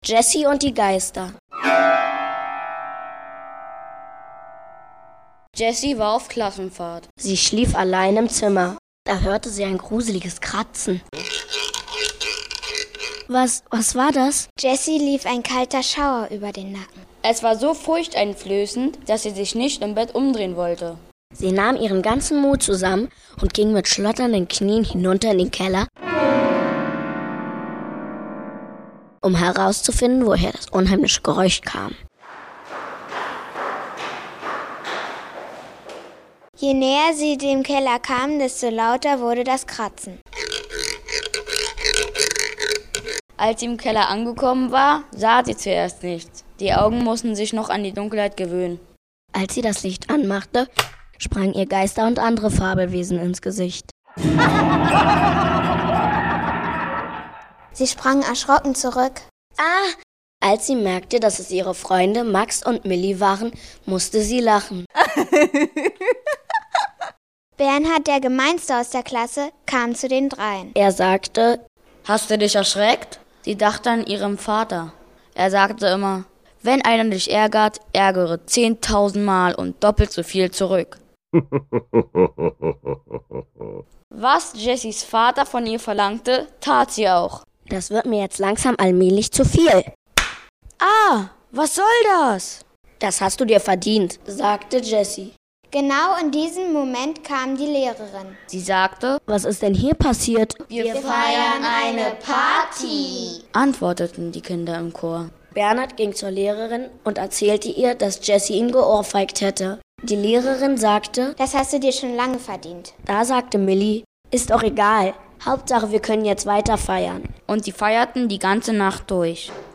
Jessie und die Geister. Jessie war auf Klassenfahrt. Sie schlief allein im Zimmer. Da hörte sie ein gruseliges Kratzen. Was war das? Jessie lief ein kalter Schauer über den Nacken. Es war so furchteinflößend, dass sie sich nicht im Bett umdrehen wollte. Sie nahm ihren ganzen Mut zusammen und ging mit schlotternden Knien hinunter in den Keller, um herauszufinden, woher das unheimliche Geräusch kam. Je näher sie dem Keller kam, desto lauter wurde das Kratzen. Als sie im Keller angekommen war, sah sie zuerst nichts. Die Augen mussten sich noch an die Dunkelheit gewöhnen. Als sie das Licht anmachte, sprangen ihr Geister und andere Fabelwesen ins Gesicht. Sie sprang erschrocken zurück. Als sie merkte, dass es ihre Freunde Max und Millie waren, musste sie lachen. Bernhard, der Gemeinste aus der Klasse, kam zu den dreien. Er sagte: Hast du dich erschreckt? Sie dachte an ihrem Vater. Er sagte immer, wenn einer dich ärgert, ärgere 10.000 Mal und doppelt so viel zurück. Was Jessies Vater von ihr verlangte, tat sie auch. Das wird mir jetzt langsam allmählich zu viel. Was soll das? Das hast du dir verdient, sagte Jessie. Genau in diesem Moment kam die Lehrerin. Sie sagte, Was ist denn hier passiert? Wir feiern eine Party, antworteten die Kinder im Chor. Bernhard ging zur Lehrerin und erzählte ihr, dass Jessie ihn geohrfeigt hätte. Die Lehrerin sagte: Das hast du dir schon lange verdient. Da sagte Millie: Ist doch egal. Hauptsache, wir können jetzt weiter feiern. Und sie feierten die ganze Nacht durch.